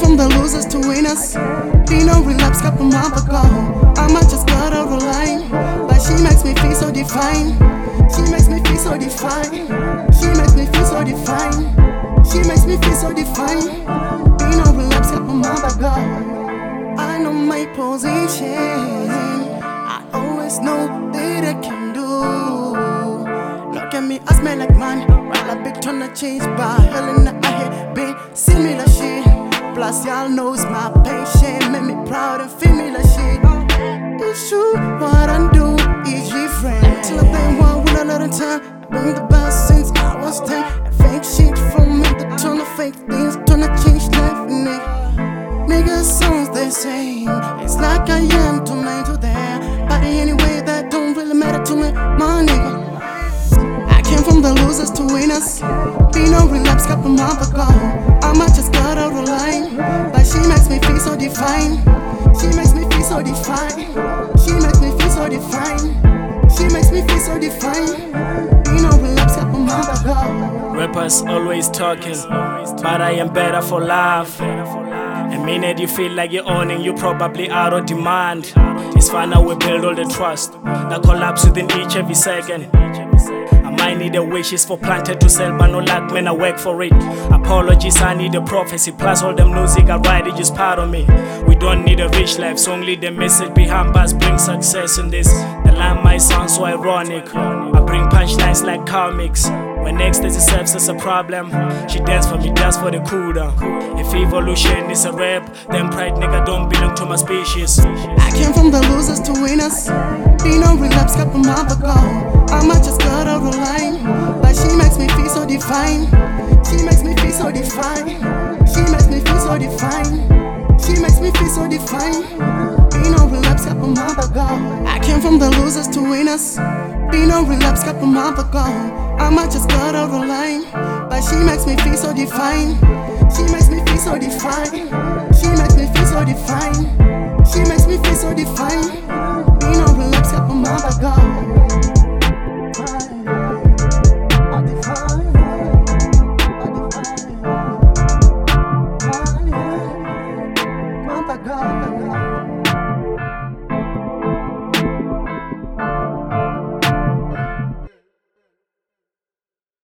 from the losers to winners. Been on relapse couple months ago. I might just got out of line, but she makes me feel so divine. She makes me feel so divine. She makes me feel so divine. She makes me feel so divine. Been on relapse couple months ago. I know my position. I always know that I can do. Look at me, I smell like man. While I big ton of change by hell in the head, been similar shit. Plus y'all knows my patience, make me proud and familiar shit. It's true, what I do is different. Till I've been one with a lot of time. Been the best since I was 10. And fake shit from me, the ton of fake things, ton of change life in it. Niggas songs they sing, it's like I am to mine to them. But anyway, that don't really matter to me, my nigga. I came from the losers to winners. Been on relapse couple months ago. I might just got out of line, but she makes me feel so divine. She makes me feel so divine. She makes me feel so divine. She makes me feel so divine. Been on relapse couple months ago. Rappers always talking, but I am better for life. A minute you feel like you're owning, you're probably out of demand. It's fine how we build all the trust that collapse within each every second. I need a wish, it's for planted to sell, but no luck, man, I work for it. Apologies, I need a prophecy, plus all the music I write is just part of me. We don't need a rich life, so only the message behind us brings success in this. The line might sound so ironic, I bring punchlines like comics. When ecstasy serves as a problem, she dance for me, dance for the crew down. If evolution is a rap, then pride nigga don't belong to my species. I came from the losers to winners. Been on relapse couple months ago. I might just got out of line, but she makes me feel so divine. She makes me feel so divine. She makes me feel so divine. She makes me feel so divine. Been on relapse couple months ago. I came from the losers to winners. Been on relapse couple months ago. I might just got out of line, but she makes me feel so divine. She makes me feel so divine. She makes me feel so divine. She makes me feel so divine. Been on relapse couple months ago.